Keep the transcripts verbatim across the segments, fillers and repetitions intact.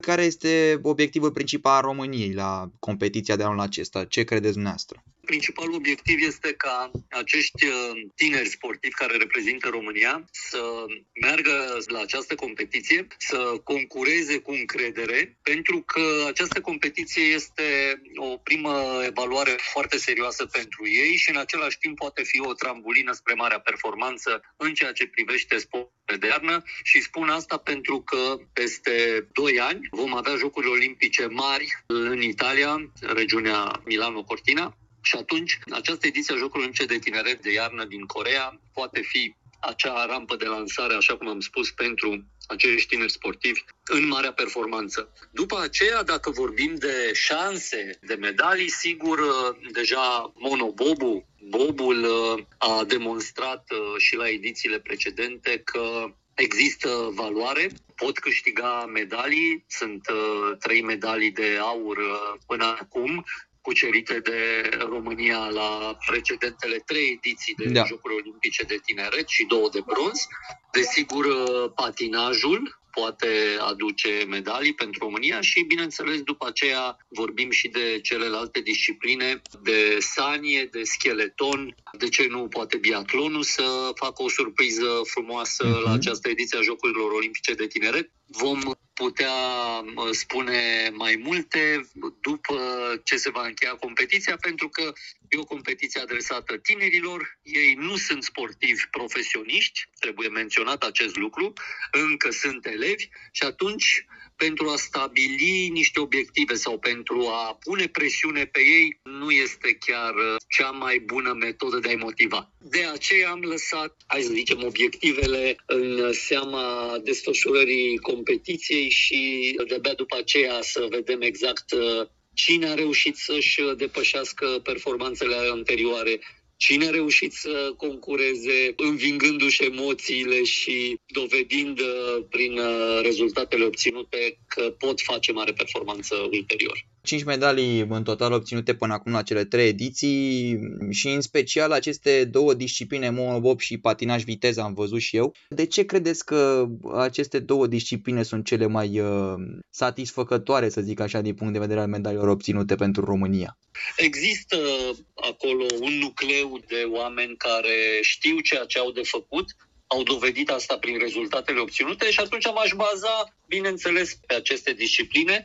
Care este obiectivul principal al României la competiția de anul acesta? Ce credeți dumneavoastră? Principalul obiectiv este ca acești tineri sportivi care reprezintă România să meargă la această competiție, să concureze cu încredere, pentru că această competiție este o primă evaluare foarte serioasă pentru ei și în același timp poate fi o trambulină spre marea performanță în ceea ce privește sportul de iarnă și spun asta pentru că peste doi ani vom avea Jocuri Olimpice mari în Italia, regiunea Milano-Cortina. Și atunci, această ediție a Jocurilor Olimpice de Tineret de iarnă din Coreea poate fi acea rampă de lansare, așa cum am spus, pentru acești tineri sportivi în marea performanță. După aceea, dacă vorbim de șanse de medalii, sigur, deja monobobul, bobul a demonstrat și la edițiile precedente că există valoare, pot câștiga medalii, sunt trei medalii de aur până acum, cucerite de România la precedentele trei ediții de da. Jocuri Olimpice de Tineret și două de bronz. Desigur, patinajul poate aduce medalii pentru România și, bineînțeles, după aceea vorbim și de celelalte discipline, de sanie, de scheleton, de ce nu poate biatlonul să facă o surpriză frumoasă uh-huh. la această ediție a Jocurilor Olimpice de Tineret. Vom putea spune mai multe după ce se va încheia competiția, pentru că e o competiție adresată tinerilor, ei nu sunt sportivi profesioniști, trebuie menționat acest lucru, încă sunt elevi și atunci pentru a stabili niște obiective sau pentru a pune presiune pe ei nu este chiar cea mai bună metodă de a-i motiva. De aceea am lăsat, hai să zicem, obiectivele în seama desfășurării competiției și de-abia după aceea să vedem exact cine a reușit să-și depășească performanțele anterioare, cine a reușit să concureze învingându-și emoțiile și dovedind prin rezultatele obținute că pot face mare performanță ulterior. Cinci medalii în total obținute până acum la cele trei ediții și în special aceste două discipline, monobob și patinaj viteză, am văzut și eu. De ce credeți că aceste două discipline sunt cele mai uh, satisfăcătoare, să zic așa, din punct de vedere al medaliilor obținute pentru România? Există acolo un nucleu de oameni care știu ceea ce au de făcut, au dovedit asta prin rezultatele obținute și atunci m-aș baza, bineînțeles, pe aceste discipline,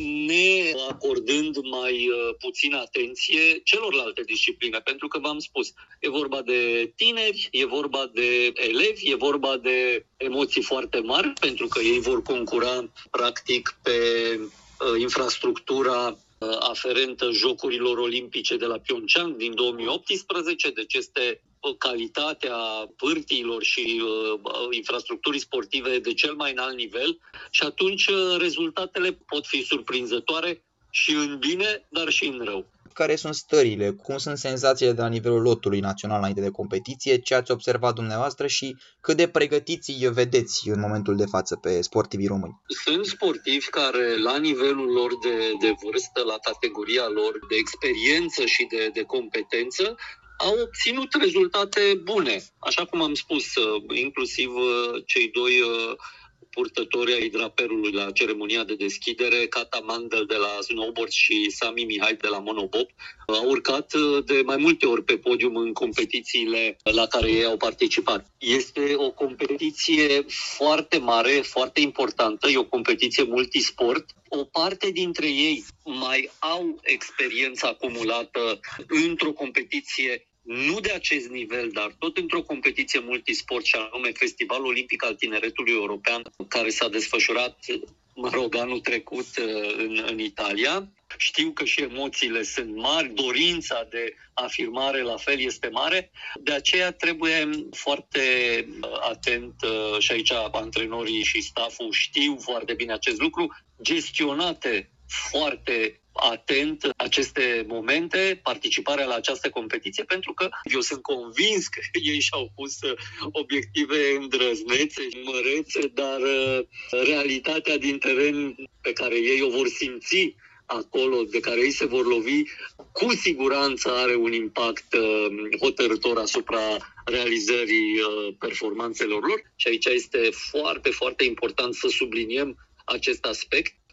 ne acordând mai puțină atenție celorlalte discipline, pentru că v-am spus, e vorba de tineri, e vorba de elevi, e vorba de emoții foarte mari, pentru că ei vor concura, practic, pe infrastructura aferentă Jocurilor Olimpice de la Pyeongchang din două mii optsprezece, deci este calitatea pârtiilor și uh, infrastructurii sportive de cel mai înalt nivel și atunci uh, rezultatele pot fi surprinzătoare și în bine, dar și în rău. Care sunt stările? Cum sunt senzațiile de la nivelul lotului național înainte de competiție? Ce ați observat dumneavoastră și cât de pregătiți vedeți în momentul de față pe sportivii români? Sunt sportivi care la nivelul lor de, de vârstă, la categoria lor de experiență și de, de competență, au obținut rezultate bune. Așa cum am spus, inclusiv cei doi purtători ai draperului la ceremonia de deschidere, Kata Mandel de la snowboard și Sami Mihai de la monobob, au urcat de mai multe ori pe podium în competițiile la care ei au participat. Este o competiție foarte mare, foarte importantă, e o competiție multisport. O parte dintre ei mai au experiență acumulată într-o competiție nu de acest nivel, dar tot într-o competiție multisport, și anume Festivalul Olimpic al Tineretului European, care s-a desfășurat, mă rog, anul trecut în, în Italia. Știu că și emoțiile sunt mari, dorința de afirmare la fel este mare, de aceea trebuie foarte atent, și aici antrenorii și stafful știu foarte bine acest lucru, gestionate foarte atent aceste momente, participarea la această competiție, pentru că eu sunt convins că ei și-au pus obiective îndrăznețe, mărețe, dar realitatea din teren pe care ei o vor simți acolo, de care ei se vor lovi, cu siguranță are un impact hotărător asupra realizării performanțelor lor și aici este foarte, foarte important să subliniem acest aspect.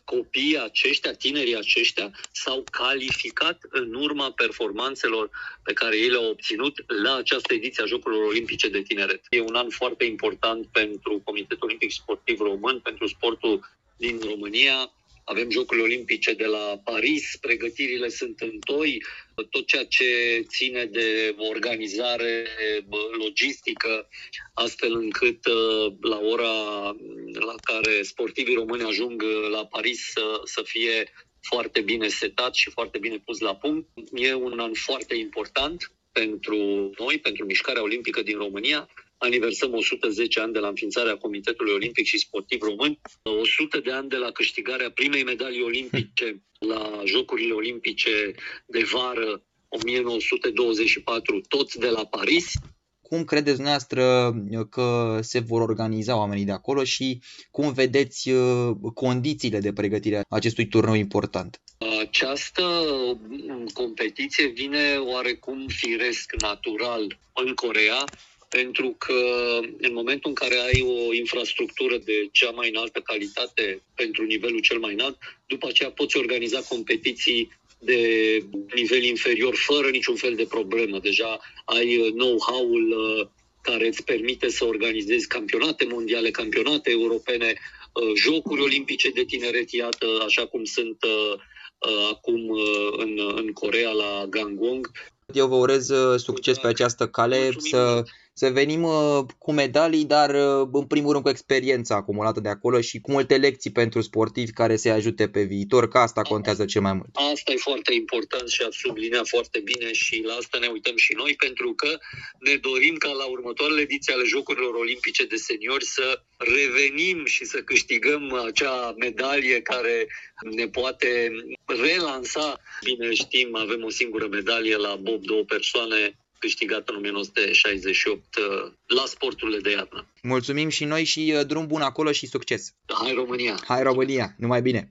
copiii aceștia, tinerii aceștia, s-au calificat în urma performanțelor pe care ei le-au obținut la această ediție a Jocurilor Olimpice de Tineret. E un an foarte important pentru Comitetul Olimpic Sportiv Român, pentru sportul din România. Avem Jocurile Olimpice de la Paris, pregătirile sunt în toi, tot ceea ce ține de organizare logistică, astfel încât la ora la care sportivii români ajung la Paris să, să fie foarte bine setat și foarte bine pus la punct. E un an foarte important pentru noi, pentru mișcarea olimpică din România. Aniversăm o sută zece ani de la înființarea Comitetului Olimpic și Sportiv Român, o sută de ani de la câștigarea primei medalii olimpice la Jocurile Olimpice de vară o mie nouă sute douăzeci și patru, tot de la Paris. Cum credeți dumneavoastră că se vor organiza oamenii de acolo și cum vedeți condițiile de pregătire a acestui turneu important? Această competiție vine oarecum firesc, natural, în Coreea, pentru că în momentul în care ai o infrastructură de cea mai înaltă calitate pentru nivelul cel mai înalt, după aceea poți organiza competiții de nivel inferior fără niciun fel de problemă. Deja ai know-how-ul care îți permite să organizezi campionate mondiale, campionate europene, jocuri olimpice de tineret, iată, așa cum sunt acum în, în Coreea la Gangwon. Eu vă urez succes pe această cale, să, să venim cu medalii, dar în primul rând cu experiența acumulată de acolo și cu multe lecții pentru sportivi care să-i ajute pe viitor, că asta contează cel mai mult. Asta e foarte important și ați subliniat foarte bine și la asta ne uităm și noi, pentru că ne dorim ca la următoarele ediții ale Jocurilor Olimpice de Seniori să revenim și să câștigăm acea medalie care ne poate relansa. Bine știm, avem o singură medalie la bob, două persoane, câștigată în o mie nouă sute șaizeci și opt la sporturile de iarnă. Mulțumim și noi și drum bun acolo și succes! Hai România! Hai România! Numai bine!